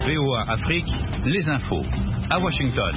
VOA Afrique, les infos, à Washington.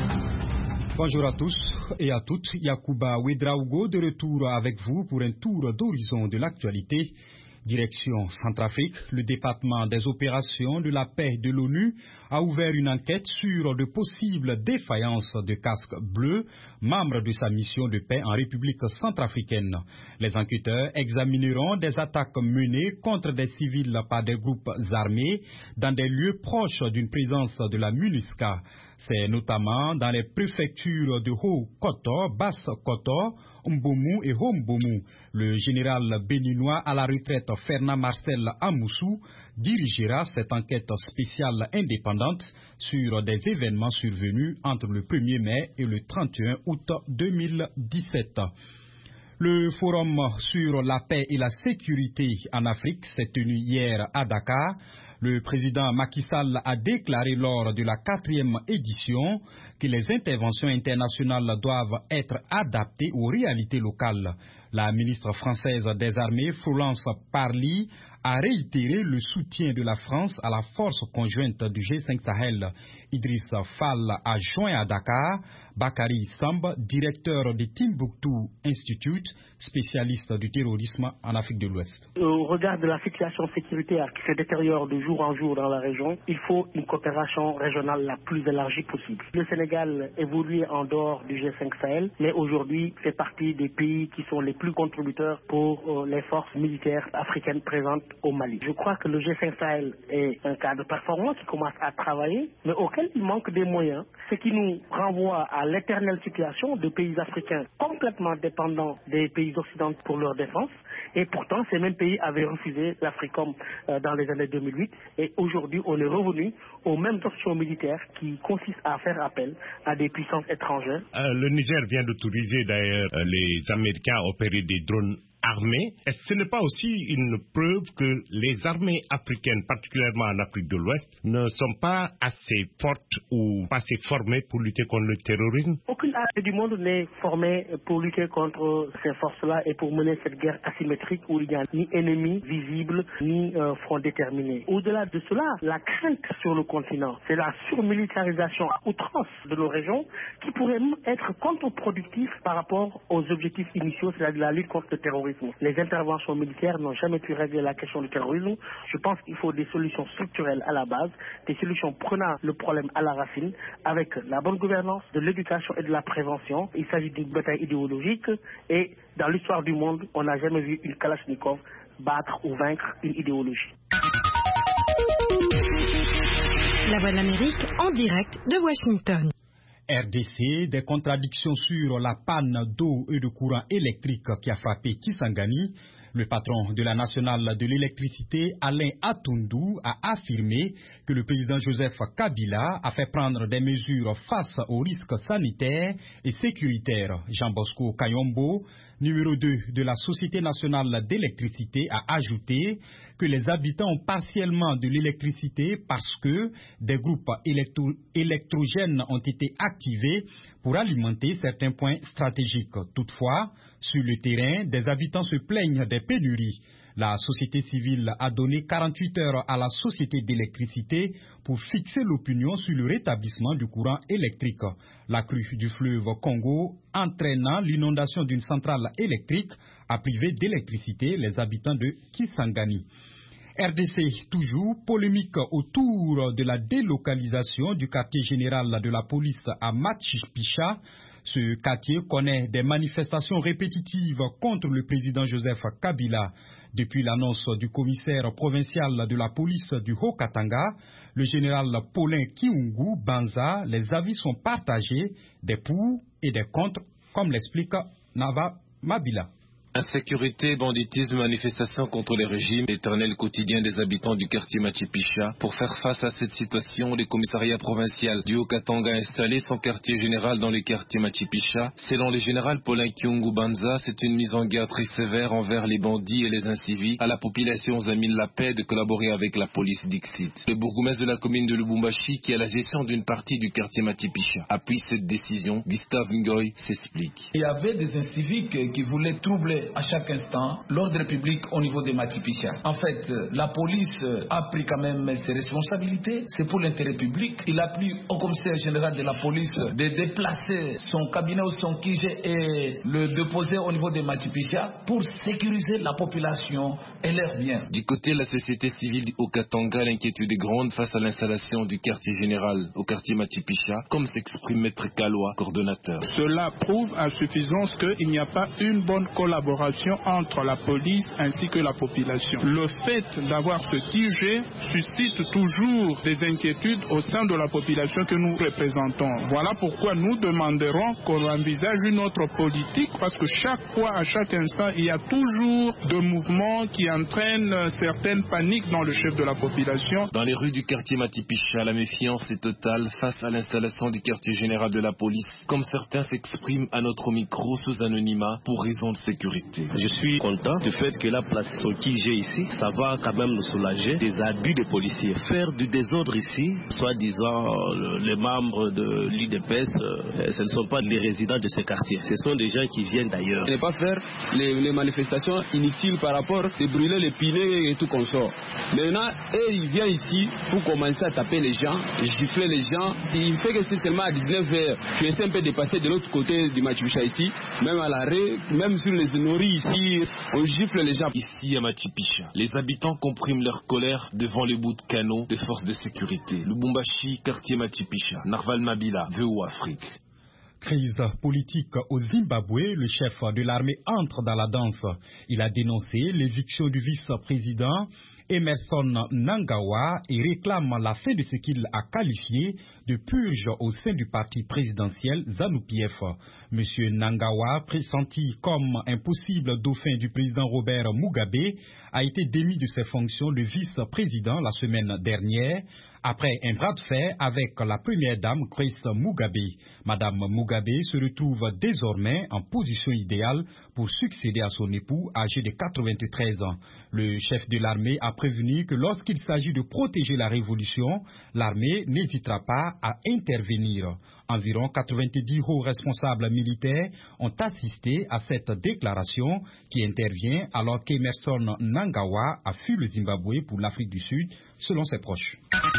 Bonjour à tous et à toutes, Yacouba Ouedraogo de retour avec vous pour un tour d'horizon de l'actualité. Direction Centrafrique, le département des opérations de la paix de l'ONU a ouvert une enquête sur de possibles défaillances de casques bleus, membres de sa mission de paix en République centrafricaine. Les enquêteurs examineront des attaques menées contre des civils par des groupes armés dans des lieux proches d'une présence de la MINUSCA. C'est notamment dans les préfectures de Haut-Koto, Basse-Koto, Mbomu et Hombomu. Le général béninois à la retraite Fernand Marcel Amoussou dirigera cette enquête spéciale indépendante sur des événements survenus entre le 1er mai et le 31 août 2017. Le forum sur la paix et la sécurité en Afrique s'est tenu hier à Dakar. Le président Macky Sall a déclaré lors de la 4e édition que les interventions internationales doivent être adaptées aux réalités locales. La ministre française des Armées, Florence Parly, a réitéré le soutien de la France à la force conjointe du G5 Sahel. Idriss Fall a joint à Dakar Bakary Samb, directeur du Timbuktu Institute, spécialiste du terrorisme en Afrique de l'Ouest. Au regard de la situation sécuritaire qui se détériore de jour en jour dans la région, il faut une coopération régionale la plus élargie possible. Le Sénégal évoluait en dehors du G5 Sahel, mais aujourd'hui fait partie des pays qui sont les plus contributeurs pour les forces militaires africaines présentes au Mali. Je crois que le G5 Sahel est un cadre performant qui commence à travailler, mais auquel il manque des moyens, ce qui nous renvoie à l'éternelle situation de pays africains complètement dépendants des pays occidentaux pour leur défense. Et pourtant, ces mêmes pays avaient refusé l'Africom dans les années 2008. Et aujourd'hui, on est revenu aux mêmes options militaires qui consistent à faire appel à des puissances étrangères. Le Niger vient d'autoriser d'ailleurs les Américains à opérer des drones armées. Est-ce que ce n'est pas aussi une preuve que les armées africaines, particulièrement en Afrique de l'Ouest, ne sont pas assez fortes ou pas assez formées pour lutter contre le terrorisme? Aucune armée du monde n'est formée pour lutter contre ces forces-là et pour mener cette guerre asymétrique où il n'y a ni ennemi visible, ni front déterminé. Au-delà de cela, la crainte sur le continent, c'est la surmilitarisation à outrance de nos régions qui pourrait même être contre-productive par rapport aux objectifs initiaux, c'est-à-dire la lutte contre le terrorisme. Les interventions militaires n'ont jamais pu régler la question du terrorisme. Je pense qu'il faut des solutions structurelles à la base, des solutions prenant le problème à la racine, avec la bonne gouvernance, de l'éducation et de la prévention. Il s'agit d'une bataille idéologique et dans l'histoire du monde, on n'a jamais vu une Kalachnikov battre ou vaincre une idéologie. La Voix de l'Amérique en direct de Washington. RDC, des contradictions sur la panne d'eau et de courant électrique qui a frappé Kisangani. Le patron de la nationale de l'électricité, Alain Atundu, a affirmé que le président Joseph Kabila a fait prendre des mesures face aux risques sanitaires et sécuritaires. Jean-Bosco Kayombo, numéro 2 de la Société nationale d'électricité, a ajouté que les habitants ont partiellement de l'électricité parce que des groupes électrogènes ont été activés pour alimenter certains points stratégiques. Toutefois, sur le terrain, des habitants se plaignent des pénuries. La société civile a donné 48 heures à la société d'électricité pour fixer l'opinion sur le rétablissement du courant électrique. La crue du fleuve Congo entraînant l'inondation d'une centrale électrique a privé d'électricité les habitants de Kisangani. RDC toujours, polémique autour de la délocalisation du quartier général de la police à Machipicha. Ce quartier connaît des manifestations répétitives contre le président Joseph Kabila. Depuis l'annonce du commissaire provincial de la police du Haut-Katanga, le général Paulin Kiungu Banza, les avis sont partagés, des pour et des contre, comme l'explique Nava Mabila. Insécurité, banditisme, manifestation contre les régimes, éternel quotidien des habitants du quartier Machipicha. Pour faire face à cette situation, le commissariat provincial du Haut-Katanga a installé son quartier général dans le quartier Machipicha. Selon le général Paulin Kiungu Banza, c'est une mise en garde très sévère envers les bandits et les incivis. À la population aux amis de la paix de collaborer avec la police d'Ixit. Le bourgmestre de la commune de Lubumbashi, qui a la gestion d'une partie du quartier Machipicha, appuie cette décision. Gustave Ngoy s'explique. Il y avait des inciviques qui voulaient troubler à chaque instant l'ordre public au niveau de Matipicha. En fait, la police a pris quand même ses responsabilités, c'est pour l'intérêt public. Il a pris au commissaire général de la police de déplacer son cabinet ou son QG et le déposer au niveau de Matipicha pour sécuriser la population et leurs biens. Du côté de la société civile du Haut-Katanga, l'inquiétude est grande face à l'installation du quartier général au quartier Matipicha, comme s'exprime Maître Kaloa, coordonnateur. Cela prouve à suffisance qu'il n'y a pas une bonne collaboration entre la police ainsi que la population. Le fait d'avoir ce QG suscite toujours des inquiétudes au sein de la population que nous représentons. Voilà pourquoi nous demanderons qu'on envisage une autre politique, parce que chaque fois, à chaque instant, il y a toujours des mouvements qui entraînent certaines paniques dans le chef de la population. Dans les rues du quartier Matipicha, la méfiance est totale face à l'installation du quartier général de la police, comme certains s'expriment à notre micro sous anonymat pour raison de sécurité. Je suis content du fait que la place qui j'ai ici, ça va quand même nous soulager des abus des policiers. Faire du désordre ici, soi-disant les membres de l'UDPS, ce ne sont pas les résidents de ce quartier, ce sont des gens qui viennent d'ailleurs. Ne pas faire les manifestations inutiles par rapport à brûler les pneus et tout comme ça. Maintenant, il vient ici pour commencer à taper les gens, gifler les gens. Il fait que c'est seulement à 19h. Je essaie un peu de passer de l'autre côté du Matipicha ici, même à l'arrêt, même sur les nourris ici, on gifle les gens. Ici à Matipicha, les habitants compriment leur colère devant les bouts de canaux des forces de sécurité. Lubumbashi, quartier Matipicha, Narval Mabila, VO Afrique. Crise politique au Zimbabwe, le chef de l'armée entre dans la danse. Il a dénoncé l'éviction du vice-président Emmerson Mnangagwa et réclame la fin de ce qu'il a qualifié de purge au sein du parti présidentiel ZANU-PF. M. Mnangagwa, pressenti comme un possible dauphin du président Robert Mugabe, a été démis de ses fonctions de vice-président la semaine dernière, après un bras de fer avec la première dame Grace Mugabe. Madame Mugabe se retrouve désormais en position idéale pour succéder à son époux âgé de 93 ans. Le chef de l'armée a prévenu que lorsqu'il s'agit de protéger la révolution, l'armée n'hésitera pas à intervenir. Environ 90 hauts responsables militaires ont assisté à cette déclaration qui intervient alors qu'Emmerson Mnangagwa a fui le Zimbabwe pour l'Afrique du Sud, selon ses proches.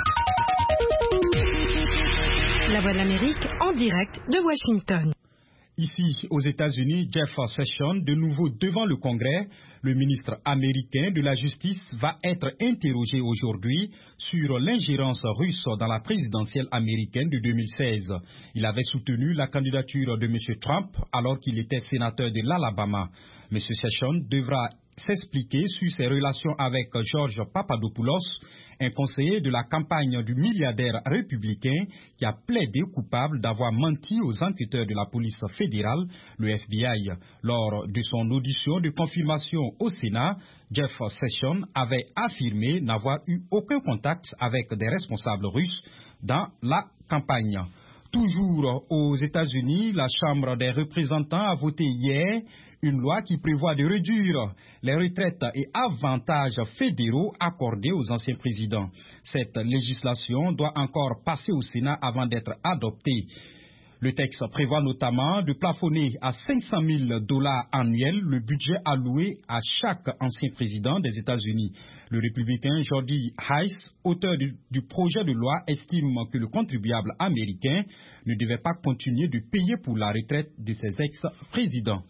La Voix de l'Amérique en direct de Washington. Ici, aux États-Unis, Jeff Sessions, de nouveau devant le Congrès, le ministre américain de la Justice va être interrogé aujourd'hui sur l'ingérence russe dans la présidentielle américaine de 2016. Il avait soutenu la candidature de M. Trump alors qu'il était sénateur de l'Alabama. M. Sessions devra s'expliquer sur ses relations avec George Papadopoulos, un conseiller de la campagne du milliardaire républicain qui a plaidé coupable d'avoir menti aux enquêteurs de la police fédérale, le FBI. Lors de son audition de confirmation au Sénat, Jeff Sessions avait affirmé n'avoir eu aucun contact avec des responsables russes dans la campagne. Toujours aux États-Unis, la Chambre des représentants a voté hier une loi qui prévoit de réduire les retraites et avantages fédéraux accordés aux anciens présidents. Cette législation doit encore passer au Sénat avant d'être adoptée. Le texte prévoit notamment de plafonner à $500 000 annuels le budget alloué à chaque ancien président des États-Unis. Le républicain Jody Hice, auteur du projet de loi, estime que le contribuable américain ne devait pas continuer de payer pour la retraite de ses ex-présidents.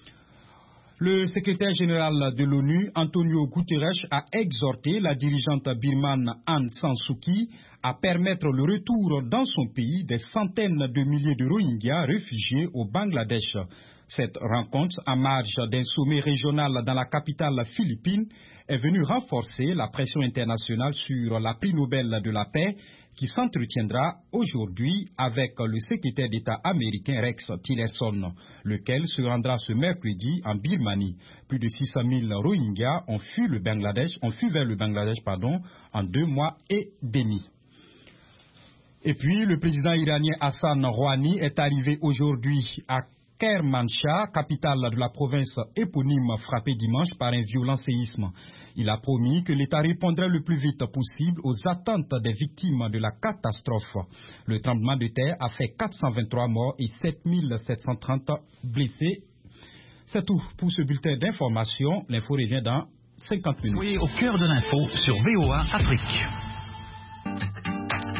Le secrétaire général de l'ONU, Antonio Guterres, a exhorté la dirigeante birmane Aung San Suu Kyi à permettre le retour dans son pays des centaines de milliers de Rohingyas réfugiés au Bangladesh. Cette rencontre, à marge d'un sommet régional dans la capitale philippine, est venue renforcer la pression internationale sur la prix Nobel de la paix qui s'entretiendra aujourd'hui avec le secrétaire d'État américain Rex Tillerson, lequel se rendra ce mercredi en Birmanie. Plus de 600 000 Rohingyas ont fui vers le Bangladesh en 2 mois et demi. Et puis, le président iranien Hassan Rouhani est arrivé aujourd'hui à Kermanshah, capitale de la province éponyme frappée dimanche par un violent séisme. Il a promis que l'État répondrait le plus vite possible aux attentes des victimes de la catastrophe. Le tremblement de terre a fait 423 morts et 7 730 blessés. C'est tout pour ce bulletin d'information. L'info revient dans 50 minutes. Soyez au cœur de l'info sur VOA Afrique.